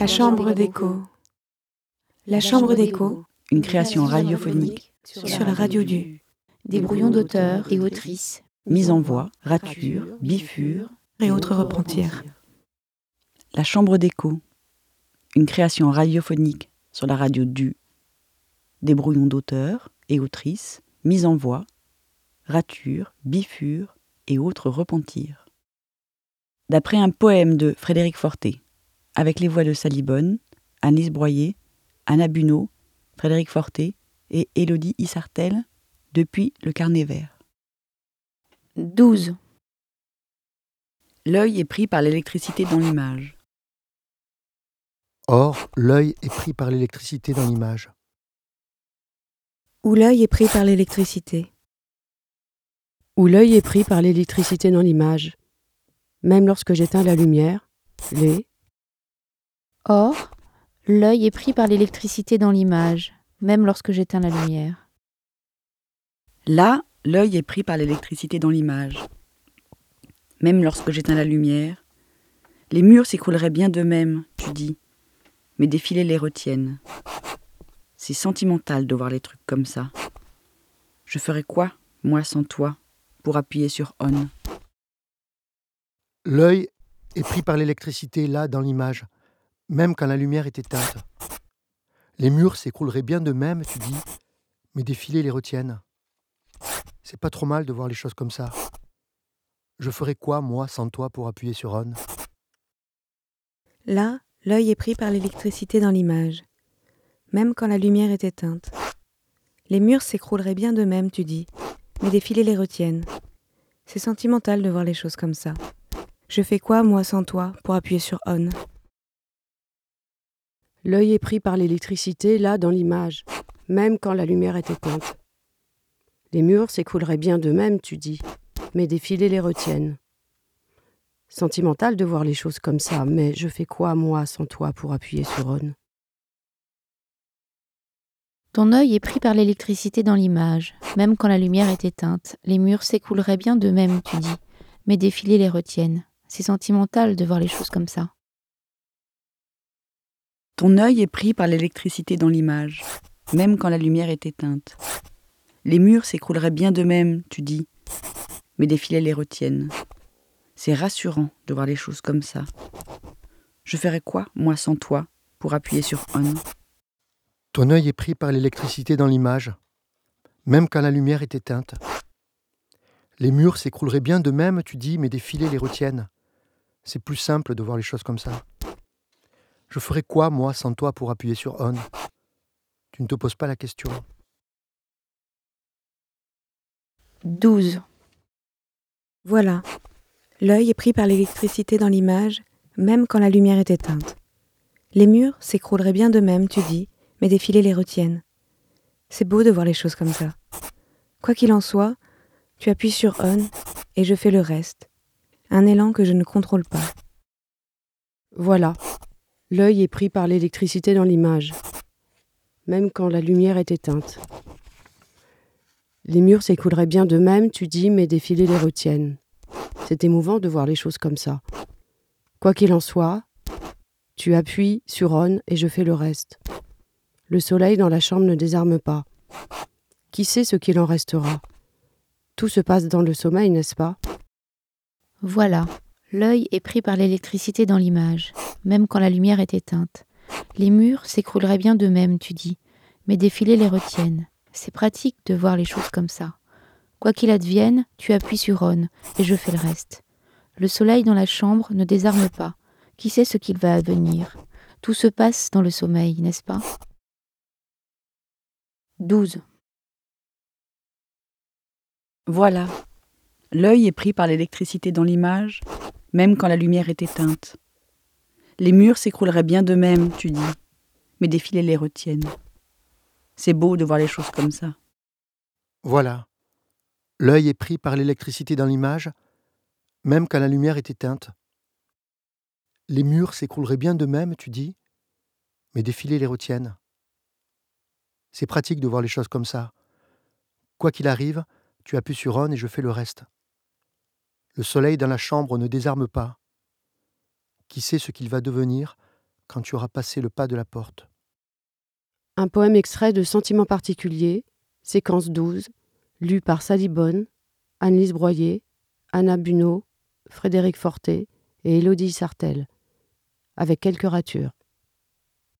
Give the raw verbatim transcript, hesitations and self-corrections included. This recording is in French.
chambre d'écho. La chambre d'écho, une création radiophonique sur la radio du. Des brouillons d'auteurs et autrices. Mise en voix, rature, bifure Et autres repentirs. La chambre d'écho, une création radiophonique sur la radio du. Des brouillons d'auteurs et autrices, mise en voix, rature, bifure et autres repentirs. D'après un poème de Frédéric Fortet, avec les voix de Sally Bonne, Anne-Lise Broyer, Anna Bunot, Frédéric Fortet et Élodie Issartel, depuis le Carnet vert. douze. L'œil est pris par l'électricité dans l'image. Or, l'œil est pris par l'électricité dans l'image. Où l'œil est pris par l'électricité. Où l'œil est pris par l'électricité dans l'image. Même lorsque j'éteins la lumière, les... Or, l'œil est pris par l'électricité dans l'image, même lorsque j'éteins la lumière. Là, l'œil est pris par l'électricité dans l'image. Même lorsque j'éteins la lumière, les murs s'écrouleraient bien d'eux-mêmes, tu dis, mais des filets les retiennent. C'est sentimental de voir les trucs comme ça. Je ferais quoi, moi sans toi, pour appuyer sur on? L'œil est pris par l'électricité là, dans l'image, même quand la lumière est éteinte. Les murs s'écrouleraient bien d'eux-mêmes, tu dis, mais des filets les retiennent. C'est pas trop mal de voir les choses comme ça. Je ferais quoi, moi, sans toi, pour appuyer sur on? Là, l'œil est pris par l'électricité dans l'image, même quand la lumière est éteinte. Les murs s'écrouleraient bien d'eux-mêmes, tu dis, mais des filets les retiennent. C'est sentimental de voir les choses comme ça. Je fais quoi, moi, sans toi, pour appuyer sur on? L'œil est pris par l'électricité là, dans l'image, même quand la lumière est éteinte. Les murs s'écrouleraient bien d'eux-mêmes, tu dis, mais des filets les retiennent. Sentimental de voir les choses comme ça, mais je fais quoi, moi, sans toi, pour appuyer sur on? Ton œil est pris par l'électricité dans l'image, même quand la lumière est éteinte. Les murs s'écrouleraient bien d'eux-mêmes, tu dis, mais des filets les retiennent. C'est sentimental de voir les choses comme ça. Ton œil est pris par l'électricité dans l'image, même quand la lumière est éteinte. Les murs s'écrouleraient bien d'eux-mêmes, tu dis, mais des filets les retiennent. C'est rassurant de voir les choses comme ça. Je ferais quoi, moi sans toi, pour appuyer sur on? Ton œil est pris par l'électricité dans l'image, même quand la lumière est éteinte. Les murs s'écrouleraient bien d'eux-mêmes, tu dis, mais des filets les retiennent. C'est plus simple de voir les choses comme ça. Je ferais quoi, moi, sans toi, pour appuyer sur on? Tu ne te poses pas la question. douze. Voilà. L'œil est pris par l'électricité dans l'image, même quand la lumière est éteinte. Les murs s'écrouleraient bien d'eux-mêmes, tu dis, mais des filets les retiennent. C'est beau de voir les choses comme ça. Quoi qu'il en soit, tu appuies sur on et je fais le reste. Un élan que je ne contrôle pas. Voilà. L'œil est pris par l'électricité dans l'image, même quand la lumière est éteinte. Les murs s'écrouleraient bien d'eux-mêmes, tu dis, mais des filets les retiennent. C'est émouvant de voir les choses comme ça. Quoi qu'il en soit, tu appuies sur on et je fais le reste. Le soleil dans la chambre ne désarme pas. Qui sait ce qu'il en restera? Tout se passe dans le sommeil, n'est-ce pas? Voilà. L'œil est pris par l'électricité dans l'image, même quand la lumière est éteinte. Les murs s'écrouleraient bien d'eux-mêmes, tu dis, mais des filets les retiennent. C'est pratique de voir les choses comme ça. Quoi qu'il advienne, tu appuies sur on et je fais le reste. Le soleil dans la chambre ne désarme pas. Qui sait ce qu'il va advenir? Tout se passe dans le sommeil, n'est-ce pas? douze. Voilà. L'œil est pris par l'électricité dans l'image, même quand la lumière est éteinte. Les murs s'écrouleraient bien d'eux-mêmes, tu dis, mais des filets les retiennent. C'est beau de voir les choses comme ça. Voilà. L'œil est pris par l'électricité dans l'image, même quand la lumière est éteinte. Les murs s'écrouleraient bien d'eux-mêmes, tu dis, mais des filets les retiennent. C'est pratique de voir les choses comme ça. Quoi qu'il arrive, tu appuies sur on et je fais le reste. Le soleil dans la chambre ne désarme pas. Qui sait ce qu'il va devenir quand tu auras passé le pas de la porte. Un poème extrait de Sentiments particuliers, séquence douze, lu par Sally Bonne, Anne-Lise Broyer, Anna Bunot, Frédéric Fortet et Élodie Sartel, avec quelques ratures.